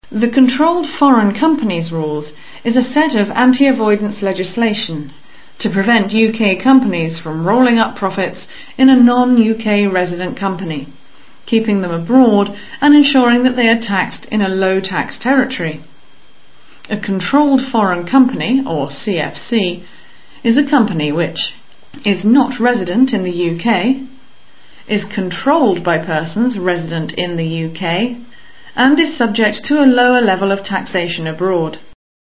The Controlled Foreign Companies Rules is a set of anti-avoidance legislation to prevent UK companies from rolling up profits in a non-UK resident company, keeping them abroad and ensuring that they are taxed in a low-tax territory. A Controlled Foreign Company, or CFC, is a company which is not resident in the UK, is controlled by persons resident in the UK, and is subject to a lower level of taxation abroad.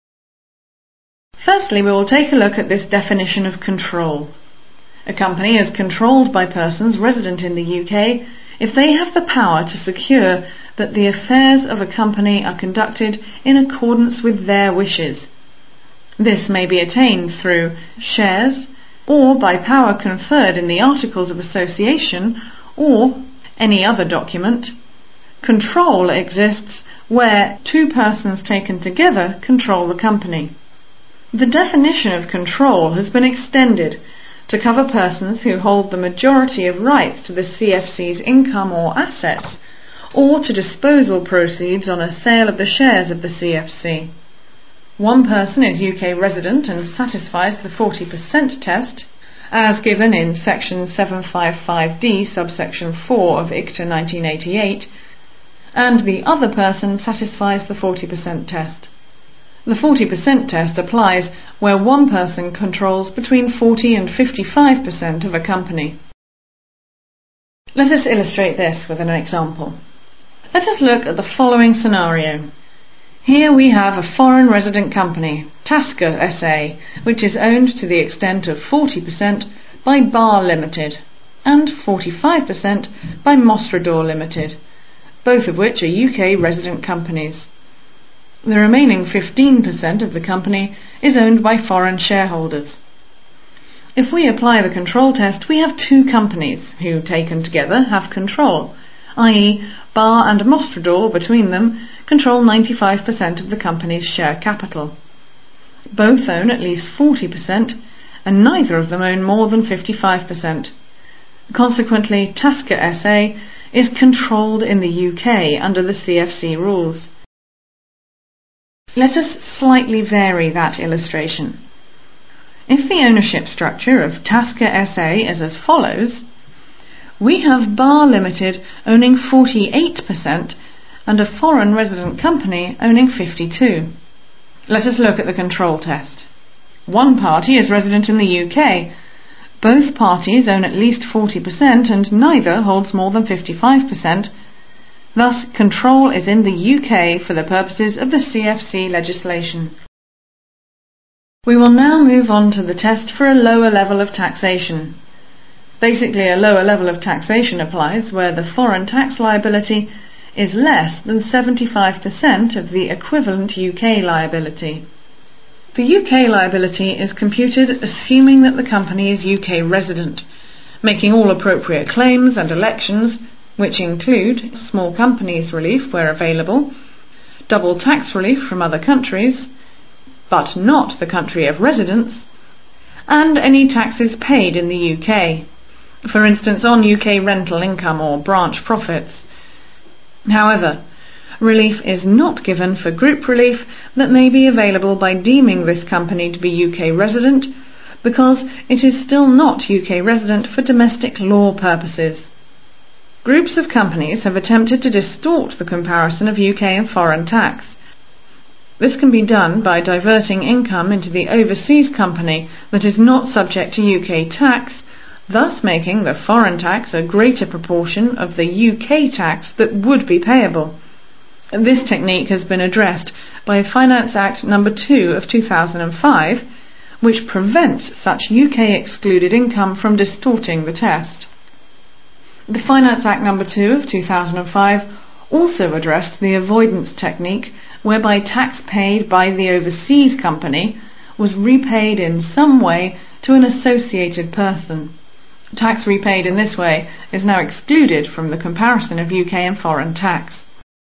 Firstly, we will take a look at this definition of control. A company is controlled by persons resident in the UK if they have the power to secure that the affairs of a company are conducted in accordance with their wishes. This may be attained through shares, or by power conferred in the Articles of Association or any other document. Control exists where two persons taken together control the company. The definition of control has been extended to cover persons who hold the majority of rights to the CFC's income or assets, or to disposal proceeds on a sale of the shares of the CFC. One person is UK resident and satisfies the 40% test, as given in section 755D subsection 4 of ICTA 1988, and the other person satisfies the 40% test. The 40% test applies where one person controls between 40 and 55% of a company. Let us illustrate this with an example. Let us look at the following scenario. Here we have a foreign resident company, Tasker SA, which is owned to the extent of 40% by Bar Limited and 45% by Mostrador Limited, both of which are UK resident companies. The remaining 15% of the company is owned by foreign shareholders. If we apply the control test, we have two companies who, taken together, have control, i.e. Bar and Mostrador between them control 95% of the company's share capital. Both own at least 40%, and neither of them own more than 55%. Consequently, Tasker SA is controlled in the UK under the CFC rules. Let us slightly vary that illustration. If the ownership structure of Tasker SA is as follows, we have Bar Limited owning 48% and a foreign resident company owning 52%. Let us look at the control test. One party is resident in the UK. Both parties own at least 40% and neither holds more than 55%. Thus, control is in the UK for the purposes of the CFC legislation. We will now move on to the test for a lower level of taxation. Basically, a lower level of taxation applies where the foreign tax liability is less than 75% of the equivalent UK liability. The UK liability is computed assuming that the company is UK resident, making all appropriate claims and elections, which include small companies relief where available, double tax relief from other countries, but not the country of residence, and any taxes paid in the UK, for instance on UK rental income or branch profits. However, relief is not given for group relief that may be available by deeming this company to be UK resident, because it is still not UK resident for domestic law purposes. Groups of companies have attempted to distort the comparison of UK and foreign tax. This can be done by diverting income into the overseas company that is not subject to UK tax, thus making the foreign tax a greater proportion of the UK tax that would be payable. This technique has been addressed by Finance Act No. 2 of 2005, which prevents such UK excluded income from distorting the test. The Finance Act No. 2 of 2005 also addressed the avoidance technique whereby tax paid by the overseas company was repaid in some way to an associated person. Tax repaid in this way is now excluded from the comparison of UK and foreign tax.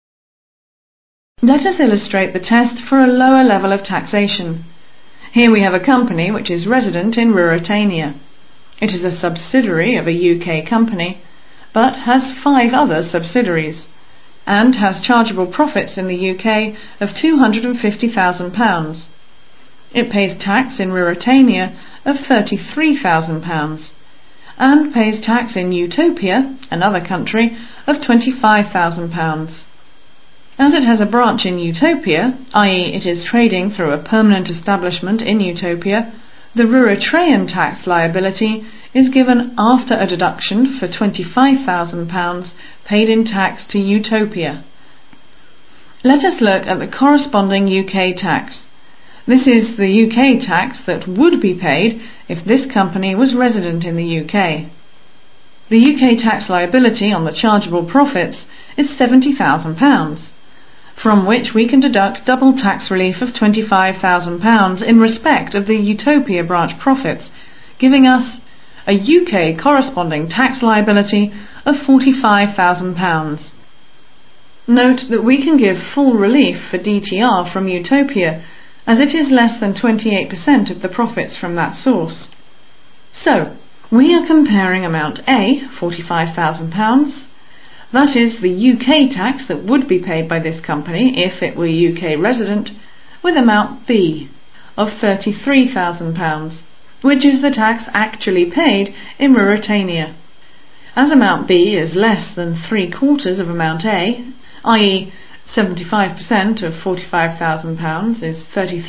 Let us illustrate the test for a lower level of taxation. Here we have a company which is resident in Ruritania. It is a subsidiary of a UK company, but has 5 other subsidiaries, and has chargeable profits in the UK of £250,000. It pays tax in Ruritania of £33,000 and pays tax in Utopia, another country, of £25,000. As it has a branch in Utopia, i.e. it is trading through a permanent establishment in Utopia, the Ruritanian tax liability is given after a deduction for £25,000 paid in tax to Utopia. Let us look at the corresponding UK tax. This is the UK tax that would be paid if this company was resident in the UK. The UK tax liability on the chargeable profits is £70,000, from which we can deduct double tax relief of £25,000 in respect of the Utopia branch profits, giving us a UK corresponding tax liability of £45,000. Note that we can give full relief for DTR from Utopia, as it is less than 28% of the profits from that source. So, we are comparing amount A, £45,000, that is the UK tax that would be paid by this company if it were UK resident, with amount B of £33,000, which is the tax actually paid in Ruritania. As amount B is less than 3/4 of amount A, i.e. 75% of £45,000 is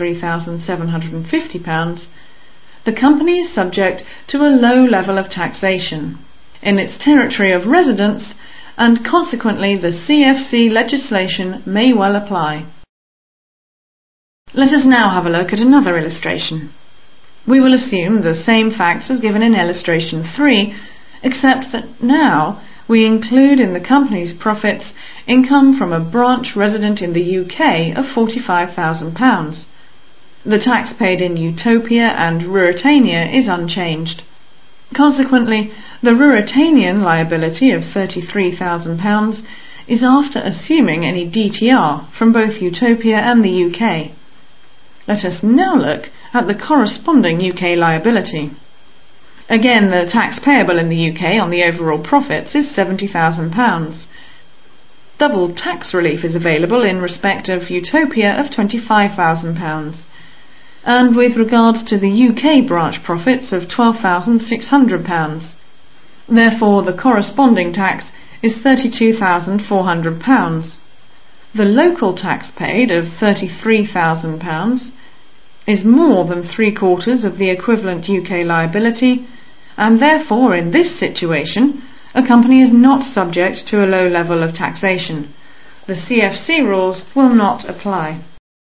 £33,750, the company is subject to a low level of taxation in its territory of residence, and consequently the CFC legislation may well apply. Let us now have a look at another illustration. We will assume the same facts as given in illustration 3, except that now we include in the company's profits income from a branch resident in the UK of £45,000. The tax paid in Utopia and Ruritania is unchanged. Consequently, the Ruritanian liability of £33,000 is after assuming any DTR from both Utopia and the UK. Let us now look at the corresponding UK liability. Again, the tax payable in the UK on the overall profits is £70,000. Double tax relief is available in respect of Utopia of £25,000, and with regards to the UK branch profits of £12,600. Therefore, the corresponding tax is £32,400. The local tax paid of £33,000 is more than 3/4 of the equivalent UK liability, and therefore in this situation a company is not subject to a low level of taxation. The CFC rules will not apply.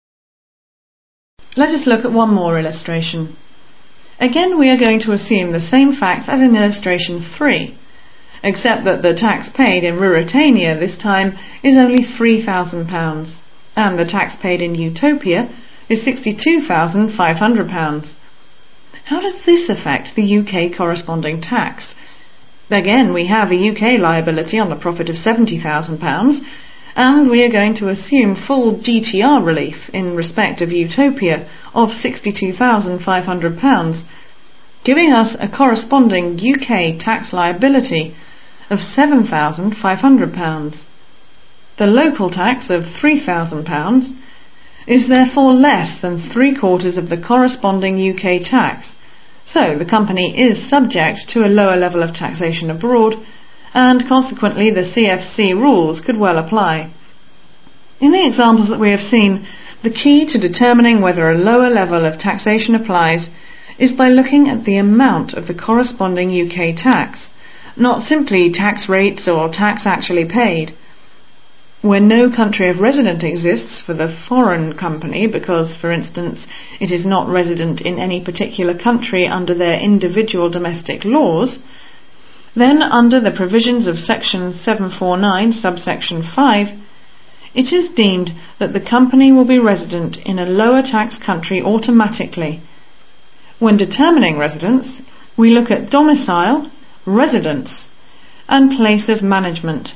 Let us look at one more illustration. Again, we are going to assume the same facts as in illustration 3, except that the tax paid in Ruritania this time is only £3,000, and the tax paid in Utopia is £62,500. How does this affect the UK corresponding tax? Again, we have a UK liability on the profit of £70,000, and we are going to assume full DTR relief in respect of Utopia of £62,500, giving us a corresponding UK tax liability of £7,500. The local tax of £3,000 is therefore less than 3/4 of the corresponding UK tax, so the company is subject to a lower level of taxation abroad, and consequently the CFC rules could well apply. In the examples that we have seen, the key to determining whether a lower level of taxation applies is by looking at the amount of the corresponding UK tax, not simply tax rates or tax actually paid. Where no country of residence exists for the foreign company because, for instance, it is not resident in any particular country under their individual domestic laws, then under the provisions of section 749 subsection 5, it is deemed that the company will be resident in a lower tax country automatically. When determining residence, we look at domicile, residence, and place of management.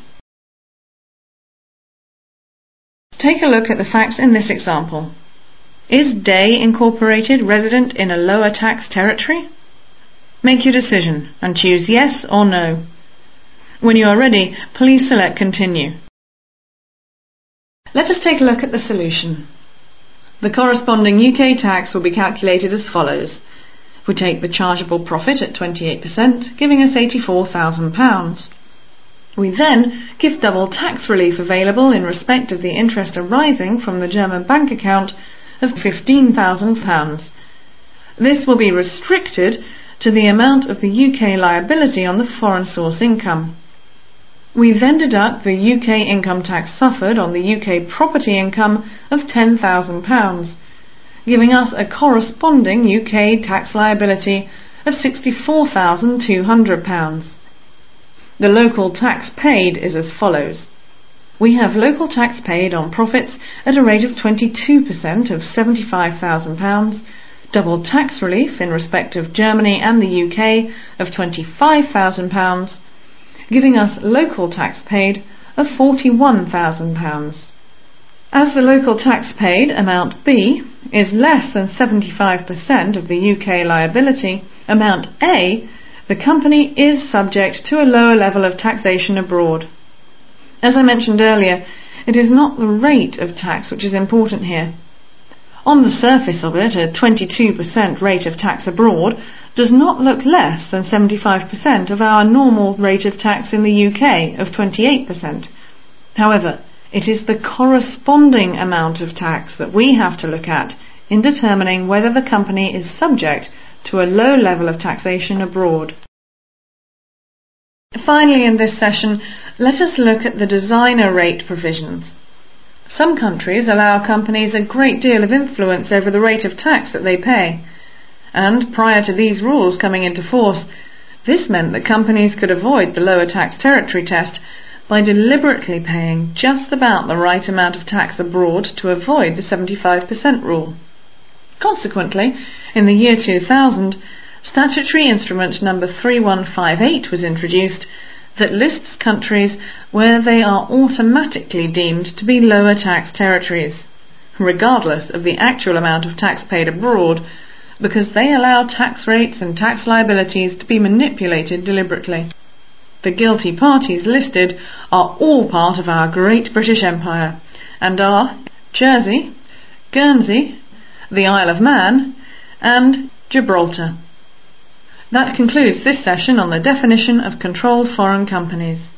Take a look at the facts in this example. Is Day Incorporated resident in a lower tax territory? Make your decision and choose yes or no. When you are ready, please select Continue. Let us take a look at the solution. The corresponding UK tax will be calculated as follows. We take the chargeable profit at 28%, giving us £84,000. We then give double tax relief available in respect of the interest arising from the German bank account of £15,000. This will be restricted to the amount of the UK liability on the foreign source income. We then deduct the UK income tax suffered on the UK property income of £10,000, giving us a corresponding UK tax liability of £64,200. The local tax paid is as follows. We have local tax paid on profits at a rate of 22% of £75,000, double tax relief in respect of Germany and the UK of £25,000, giving us local tax paid of £41,000. As the local tax paid, amount B, is less than 75% of the UK liability, amount A, the company is subject to a lower level of taxation abroad. As I mentioned earlier, it is not the rate of tax which is important here. On the surface of it, a 22% rate of tax abroad does not look less than 75% of our normal rate of tax in the UK of 28%. However, it is the corresponding amount of tax that we have to look at in determining whether the company is subject to a low level of taxation abroad. Finally, in this session, let us look at the designer rate provisions. Some countries allow companies a great deal of influence over the rate of tax that they pay, and prior to these rules coming into force, this meant that companies could avoid the lower tax territory test by deliberately paying just about the right amount of tax abroad to avoid the 75% rule. Consequently, in the year 2000, Statutory Instrument number 3158 was introduced that lists countries where they are automatically deemed to be lower tax territories, regardless of the actual amount of tax paid abroad, because they allow tax rates and tax liabilities to be manipulated deliberately. The guilty parties listed are all part of our great British Empire and are Jersey, Guernsey, the Isle of Man and Gibraltar. That concludes this session on the definition of controlled foreign companies.